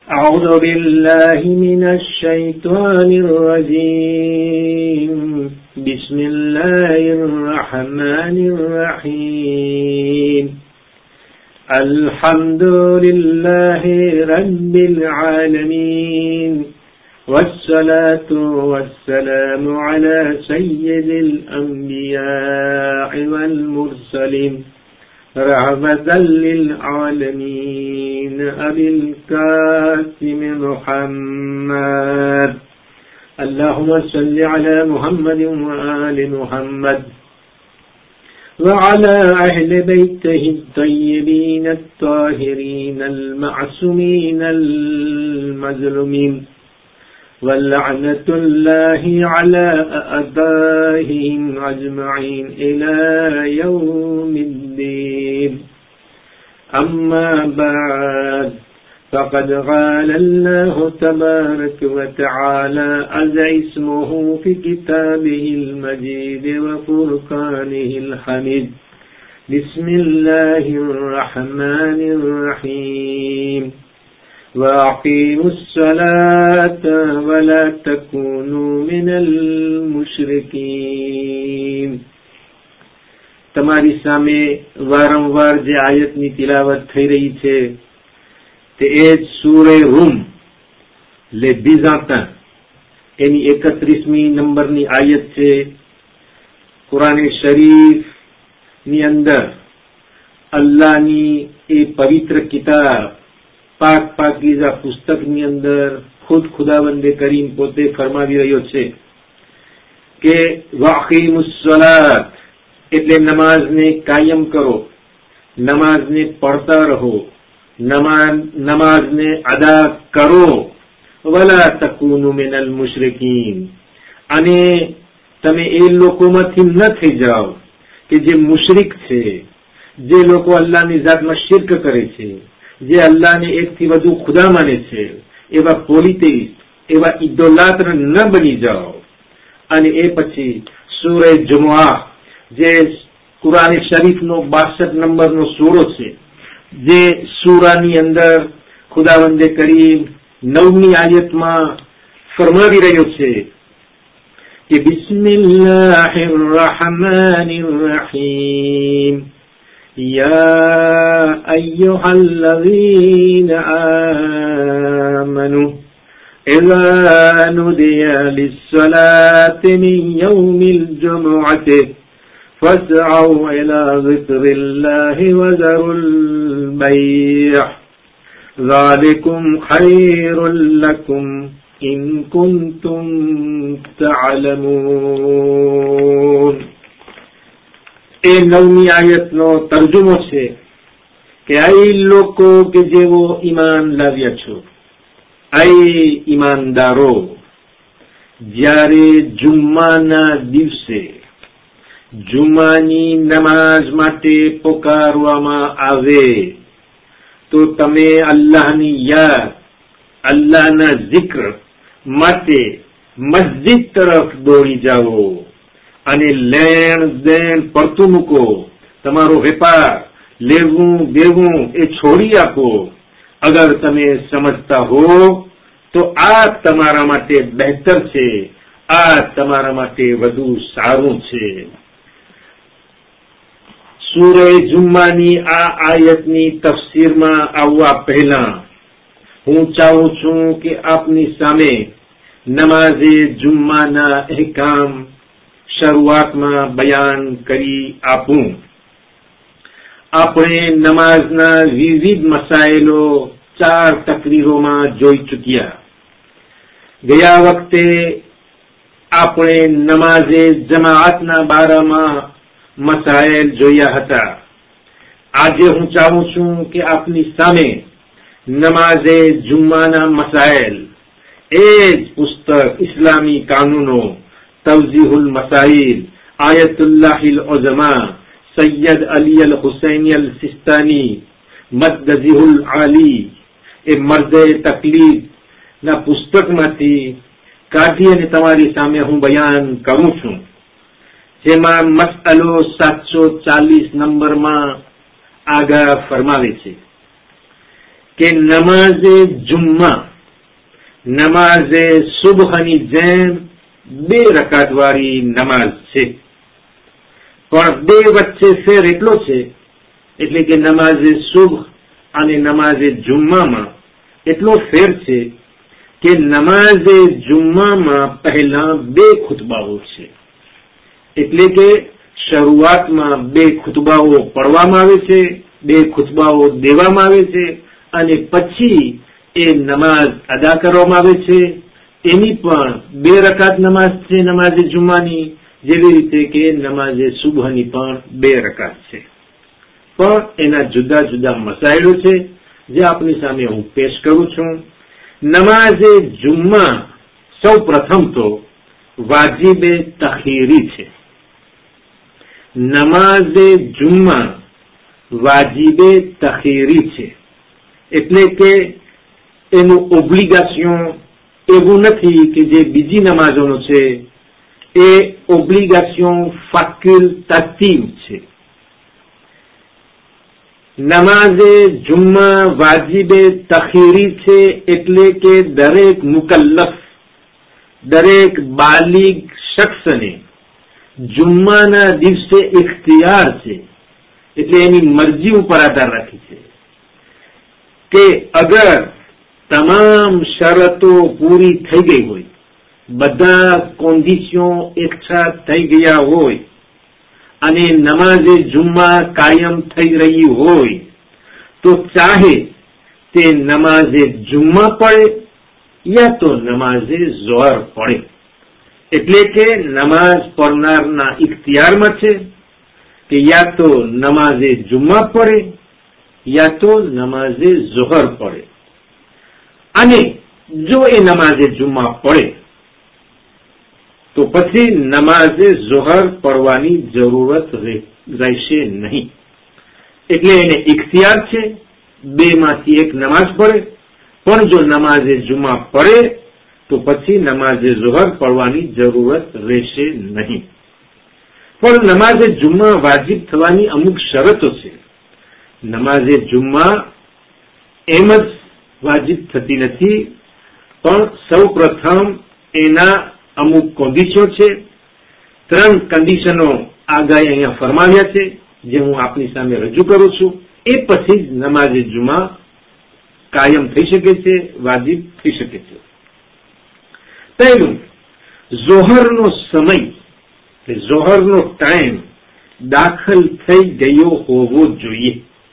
أعوذ بالله من الشيطان الرجيم بسم الله الرحمن الرحيم الحمد لله رب العالمين والصلاة والسلام على سيد الأنبياء والمرسلين رحمة للعالمين أبي القاسم محمد اللهم صل على محمد وآل محمد وعلى أهل بيته الطيبين الطاهرين المعصومين المظلومين ولعنة الله على أعدائهم أجمعين إلى يوم الدين أما بعد فقد قال الله تبارك وتعالى عز اسمه في كتابه المجيد وفرقانه الحميد بسم الله الرحمن الرحيم وأقيموا الصلاة ولا تكونوا من المشركين. તમારી સામે વારંવાર જે આયતની તિલાવત થઈ રહી છે તે એ જ સૂરે રૂમ લે બીઝાતા એની 31મી નંબરની આયત છે. કુરાન શરીફની અંદર અલ્લાહની એ પવિત્ર કિતાબ પાક પાકીઝા પુસ્તકની અંદર ખુદ ખુદાવંદે કરીમ પોતે ફરમાવી રહ્યો છે કે વાકીમુસ સલાત એટલે નમાઝને કાયમ કરો, નમાઝને પડતા રહો, નમાઝને અદા કરો. વલા તકૂનુ મિનલ મુશરિકીન અને તમે એ લોકોમાંથી ન થઈ જાઓ કે જે મુશરિક છે, જે લોકો અલ્લાહની જાતમાં શિર્ક કરે છે, જે અલ્લાહને એકથી વધુ ખુદા માને છે, એવા પોલિટેઇસ્ટ, એવા ઇડોલાત્ર ન બની જાઓ. અને એ પછી સૂરે જુમઆ જે કુરાન શરીફનો 62 નંબરનો સૂરો છે, જે સૂરાની અંદર ખુદાવંદે કરીમ 9મી આયતમાં ફરમાવી રહ્યો છે કે બિસ્મિલ્લાહિર રહમાનિર રહીમ يا أيها الذين آمنوا إذا نودي للصلاة من يوم الجمعة فاسعوا إلى ذكر الله وذروا البيع ذلكم خير لكم إن كنتم تعلمون. એ 9મી આયતનો તર્જુમો છે કે એ લોકો કે જેઓ ઈમાન લાવ્યા છો, એ ઈમાનદારો, જ્યારે જુમ્માના દિવસે જુમ્માની નમાઝ માટે પોકારવામાં આવે તો તમે અલ્લાહની યાદ, અલ્લાહના zikr માટે મસ્જિદ તરફ દોડી જાઓ અને લેણ દેણ પડતું મૂકો. તમારો વેપાર, લેવું દેવું એ છોડી આપો. અગર તમે સમજતા હો તો આ તમારા માટે બહેતર છે, આ તમારા માટે વધુ સારું છે. સૂરે જુમ્માની આ આયતની તફસીરમાં આવવા પહેલા હું ચાહું છું કે આપની સામે નમાઝે જુમ્માના અહેકામ શરૂઆતમાં બયાન કરી આપું. આપણે નમાઝના વિવિધ મસાઇલો 4 તકરીરોમાં જોઈ ચૂક્યા. ગયા વખતે આપણે નમાઝે જમાઅતના બારામાં મસાઇલ જોયા હતા. આજે હું ચાહું છું કે આપની સામે નમાઝે જુમ્માના મસાઇલ, એ જ પુસ્તક ઇસ્લામી કાનૂનો તવઝીહુલ મસાઇલ આયતુલ્લાહિલ ઉઝમા સૈયદ અલી અલ હુસૈની અલ સિસ્તાની મદ્દઝીહુલ આલી એ મર્દે તકલીફ ના પુસ્તકમાંથી કાઢી અને તમારી સામે હું બયાન કરું છું. જેમાં મસઅલો 740 નંબરમાં આગળ ફરમાવે છે કે નમાઝે જુમ્મા, નમાઝે સુબહની જેમ 2 રકાત વાળી નમાઝ છે, પણ 2 વચ્ચે ફેર એટલો છે, એટલે કે નમાઝે સુબહ અને નમાઝે જુમ્મામાં એટલો ફેર છે કે નમાઝે જુમ્મામાં પહેલા 2 ખુતબાઓ છે, એટલે કે શરૂઆતમાં 2 ખુતબાઓ પડવામાં આવે છે, 2 ખુતબાઓ દેવામાં આવે છે અને પછી એ નમાઝ અદા કરવામાં આવે છે. એની પણ 2 રકાત નમાઝ છે નમાઝે જુમ્માની, જેવી રીતે કે નમાઝે સુબહની પણ 2 રકાત છે, પણ એના જુદા જુદા મસાઇલો છે જે આપની સામે હું પેશ કરું છું. નમાઝે જુમ્મા સૌ પ્રથમ તો વાજીબે તખીરી છે. નમાઝે જુમ્મા વાજીબે તખીરી છે, એટલે કે એનું ઓબ્લિગાશન એવું નથી કે જે બીજી નમાઝોનો છે એ ઓબ્લિગાશન ફાકુલ્ટાટિવ છે. નમાઝે જુમ્મા વાજીબે તખીરી છે, એટલે કે દરેક મુકલ્લફ, દરેક બાલિગ શખ્સને જુમ્માના દિવસે ઇખ્તિયાર છે, એટલે એની મરજી ઉપર આધાર રાખે છે કે અગર તમામ શરતો પૂરી થઈ ગઈ હોય, બધા કોન્ડિશન એકઠા થઈ ગયા હોય અને નમાઝે જુમ્મા કાયમ થઈ રહી હોય તો ચાહે તે નમાઝે જુમ્મા પડે યા તો નમાઝે ઝોહર પડે, એટલે કે નમાઝ પડનારના ઇખ્તિયારમાં છે કે યા તો નમાઝે જુમ્મા પડે યા તો નમાઝે ઝોહર પડે. અને જો એ નમાઝે જુમ્મા પડે તો પછી નમાઝે ઝોહર પડવાની જરૂરત રહેશે નહીં, એટલે એને ઇખ્તિયાર છે 2માંથી 1 નમાઝ પડે, પણ જો નમાઝે જુમ્મા પડે તો પછી નમાઝે ઝોહર પડવાની જરૂરત રહેશે નહીં. પણ નમાઝે જુમ્મા વાજિબ થવાની અમુક શરતો છે. નમાઝે જુમ્મા એમ જ વાજિબ થતી નથી, પણ સૌ પ્રથમ એના અમુક કન્ડિશન છે. 3 કન્ડિશનો આગાહી અહીંયા ફરમાવ્યા છે, જે હું આપની સામે રજૂ કરું છું. એ પછી જ નમાઝે જુમ્મા કાયમ થઈ શકે છે, વાજિબ થઈ શકે છે. પહેલું, ઝોહરનો સમય, ઝોહરનો ટાઈમ દાખલ થઈ ગયો હોવો જોઈએ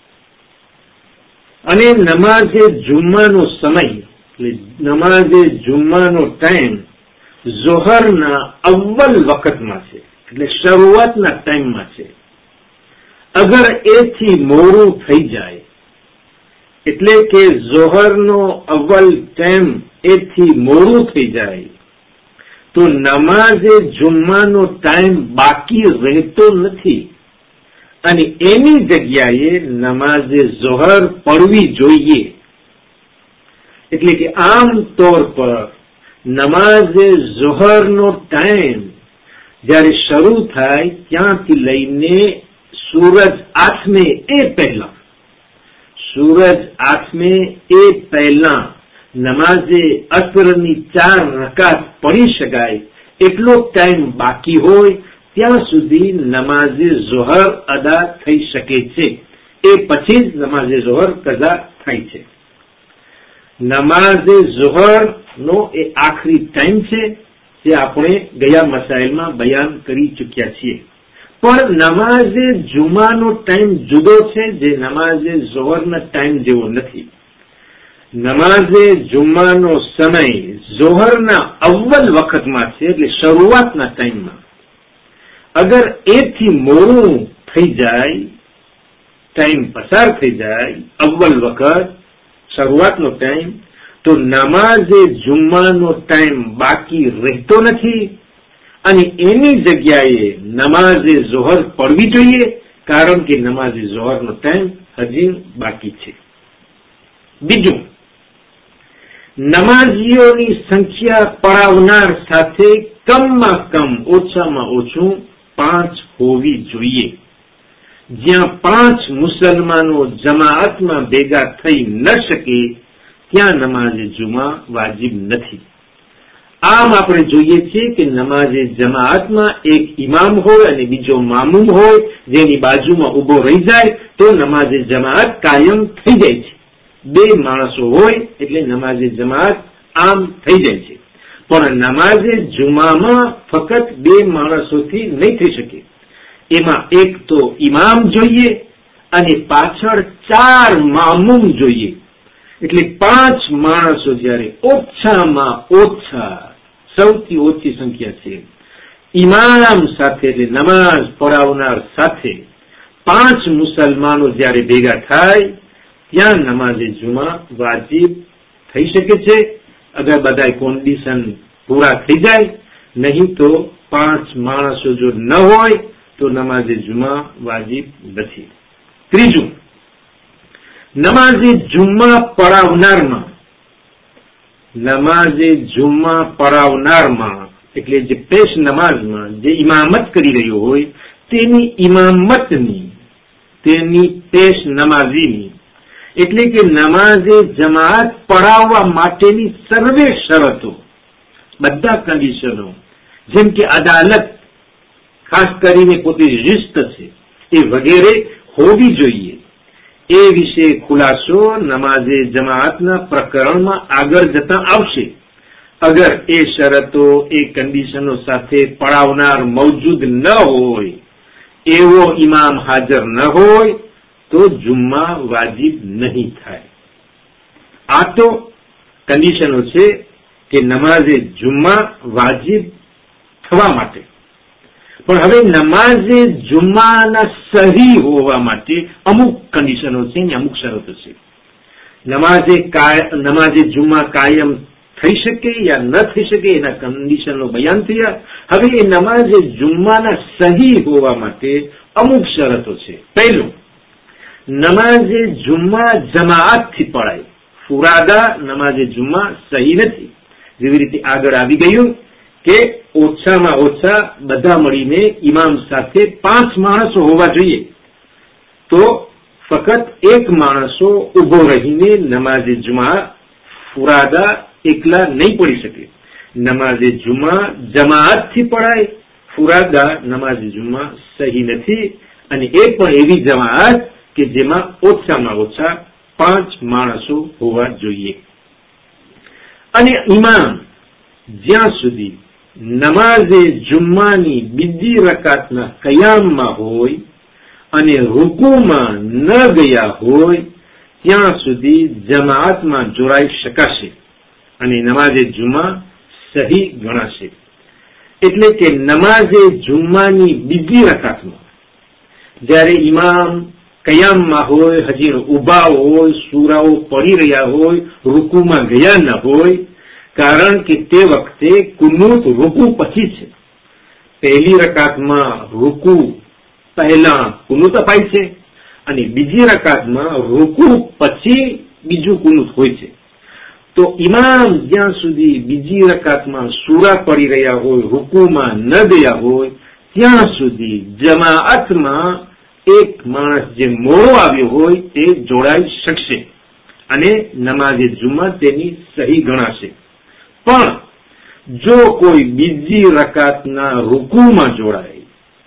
અને નમાઝે જુમ્માનો સમય, નમાઝે જુમ્માનો ટાઈમ ઝોહરના અવ્વલ વખતમાં છે, એટલે શરૂઆતના ટાઈમમાં છે. અગર એથી મોડું થઈ જાય, એટલે કે ઝોહરનો અવ્વલ ટાઈમ એથી મોડું થઈ જાય તો નમાઝે જુમ્માનો ટાઈમ બાકી રહેતો નથી અને એની જગ્યાએ નમાઝે ઝોહર પડવી જોઈએ. એટલે કે આમ તौर પર નમાઝે ઝોહરનો ટાઈમ જ્યારે શરૂ થાય ત્યાંથી લઈને સૂરજ આથમે એ પહેલા, સૂરજ આથમે એ પહેલા નમાઝે અસરની 4 રકાત પડી શકાય એટલો ટાઈમ બાકી હોય ત્યાં સુધી નમાઝે ઝોહર અદા થઈ શકે છે. એ પછી જ નમાઝે ઝોહર કઝા થાય છે. નમાઝે ઝોહરનો એ આખરી ટાઈમ છે જે આપણે ગયા મસાઇલમાં બયાન કરી ચૂક્યા છીએ. પણ નમાઝે જુમાનો ટાઈમ જુદો છે, જે નમાઝે ઝોહરના ટાઈમ જેવો નથી. નમાઝે જુમ્માનો સમય ઝોહરના અવ્વલ વખતમાં છે, એટલે શરૂઆતના ટાઈમમાં. અગર એથી મોડું થઈ જાય, ટાઈમ પસાર થઈ જાય, અવ્વલ વખત, શરૂઆતનો ટાઈમ, તો નમાઝે જુમ્માનો ટાઈમ બાકી રહેતો નથી અને એની જગ્યાએ નમાઝે ઝોહર પડવી જોઈએ, કારણ કે નમાઝે ઝોહરનો ટાઈમ હજી બાકી છે. બીજું, નમાઝીઓની સંખ્યા પડાવનાર સાથે કમમાં કમ, ઓછામાં ઓછું 5 હોવી જોઈએ. જ્યાં 5 મુસલમાનો જમાઅતમાં ભેગા થઈ ન શકે ત્યાં નમાઝે જુમા વાજિબ નથી. આમ આપણે જોઈએ છીએ કે નમાઝે જમાઅતમાં એક ઇમામ હોય અને બીજો મામૂમ હોય, જેની બાજુમાં ઉભો રહી જાય તો નમાઝે જમાઅત કાયમ થઈ જાય છે. 2 માણસો હોય એટલે નમાઝે જમાઅત આમ થઈ જાય છે. પણ નમાઝે જુમામાં ફક્ત 2 માણસોથી નહીં થઈ શકે. એમાં એક તો ઇમામ જોઈએ અને પાછળ 4 મામૂમ જોઈએ. એટલે 5 માણસો જયારે ઓછામાં ઓછા, સૌથી ઓછી સંખ્યા છે, ઇમામ સાથે એટલે નમાઝ પઢાવનાર સાથે 5 મુસલમાનો જયારે ભેગા થાય ત્યાં નમાઝે જુમા વાજિબ થઈ શકે છે, અગર બધા કોન્ડિશન પૂરા થઈ જાય. નહીં તો 5 માણસો જો ન હોય તો નમાઝે જુમા વાજિબ નથી. ત્રીજું, નમાઝે જુમ્મા પઢાવનારમાં એટલે જે પેશ નમાઝમાં જે ઇમામત કરી રહ્યો હોય તેની ઇમામતની, તેની પેશ નમાઝીની એટલે કે નમાઝે જમાઅત પઢાવવા માટેની સર્વે શરતો, બધા કન્ડિશનો, જેમ કે અદાલત, ખાસ કરીને પોતે શિસ્ત છે, એ વગેરે હોવી જોઈએ. એ વિશે ખુલાસો નમાઝે જમાઅતના પ્રકરણમાં આગળ જતા આવશે. અગર એ શરતો, એ કન્ડિશનો સાથે પઢાવનાર મોજૂદ ન હોય, એવો ઇમામ હાજર ન હોય તો જુમ્મા વાજિબ નહીં થાય. આ તો કન્ડિશનો છે કે નમાઝે જુમ્મા વાજિબ થવા માટે. પણ હવે નમાઝે જુમ્માના સહી હોવા માટે અમુક કન્ડિશનો છે, અમુક શરતો છે. નમાઝે જુમ્મા કાયમ થઈ શકે યા ન થઈ શકે એના કન્ડિશનો બયાન થયા. હવે એ નમાઝે જુમ્માના સહી હોવા માટે અમુક શરતો છે. પહેલું, નમાઝે જુમ્મા જમાઅતથી પઢાય. ફુરાદા નમાઝે જુમ્મા સહી નથી. જેવી રીતે આગળ આવી ગયું કે ઓછામાં ઓછા બધા મળીને ઇમામ સાથે 5 માણસો હોવા જોઈએ. તો ફક્ત 1 માણસો ઉભો રહીને નમાઝે જુમા ફુરાદા એકલા નહીં પડી શકે. નમાઝે જુમા જમાઅતથી પઢાય. ફુરાદા નમાઝે જુમા સહી નથી. અને એ પણ એવી જમાઅત કે જેમાં ઓછામાં ઓછા 5 માણસો હોવા જોઈએ. અને ઇમામ જ્યાં સુધી નમાઝે જુમ્માની બીજી રકાતના કયામમાં હોય અને રૂકુમાં ન ગયા હોય ત્યાં સુધી જમાઅતમાં જોડાઈ શકાશે અને નમાઝે જુમ્મા સહી ગણાશે. એટલે કે નમાઝે જુમ્માની બીજી રકાતમાં જ્યારે ઇમામ કયામમાં હોય, હજી ઉભા હોય, સૂરાઓ પડી રહ્યા હોય, રૂકુમાં ગયા ન હોય, કારણ કે તે વખતે કુનૂત રૂકુ પછી છે. પહેલી રકાતમાં રૂકુ પહેલા કુનૂત અપાય છે અને બીજી રકાતમાં રૂકુ પછી બીજું કુનૂત હોય છે. તો ઇમામ જ્યાં સુધી બીજી રકાતમાં સૂરા પડી રહ્યા હોય, રૂકુમાં ન ગયા હોય ત્યાં સુધી જમાઅતમાં એક માણસ જે મોડો આવ્યો હોય તે જોડાઈ શકશે અને નમાઝે જુમ્મા તેની સહી ગણાશે. પણ જો કોઈ બીજી રકાતના રૂકુમાં જોડાય,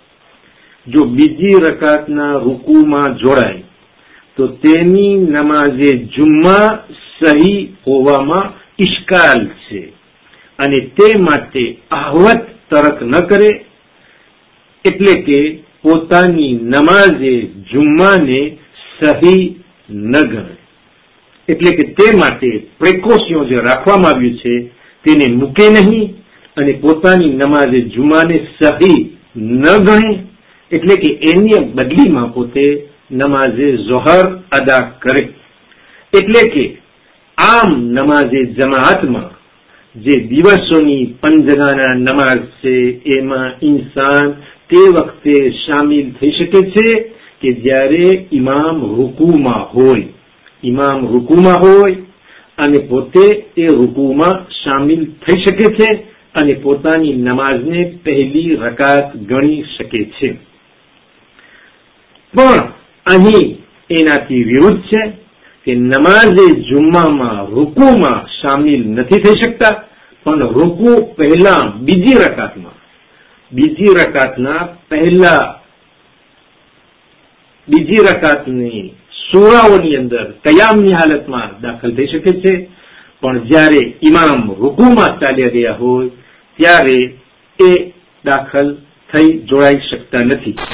તો તેની નમાઝે જુમ્મા સહી હોવામાં ઇશ્કાલ છે અને તે માટે ahwat તરક ન કરે, એટલે કે પોતાની નમાઝે જુમ્માને સહી ન ગણે. એટલે કે તે માટે પ્રિકોશન જે રાખવામાં આવ્યું છે તેને મૂકે નહીં અને પોતાની નમાઝે જુમ્માને સહી ન ગણે. એટલે કે એની બદલીમાં પોતે નમાઝે ઝોહર અદા કરે. એટલે કે આમ નમાઝે જમાઅતમાં જે દિવસોની પંજગાના નમાઝ છે એમાં ઇન્સાન તે વખતે શામિલ થઈ શકે છે કે જ્યારે ઇમામ રૂકુમાં હોય અને પોતે એ રૂકુમાં શામિલ થઈ શકે છે અને પોતાની નમાઝને પહેલી રકાત ગણી શકે છે. પણ અહીં એનાથી વિરુદ્ધ છે કે નમાઝે જુમ્મામાં રૂકુમાં સામેલ નથી થઈ શકતા, પણ રૂકુ પહેલા બીજી રકાતના પહેલા બીજી રકાતની સૂરાઓની અંદર કયામની હાલતમાં દાખલ થઈ શકે છે, પણ જ્યારે ઇમામ રૂકુમાં ચાલ્યા ગયા હોય ત્યારે એ દાખલ થઈ જોડાઈ શકતા નથી.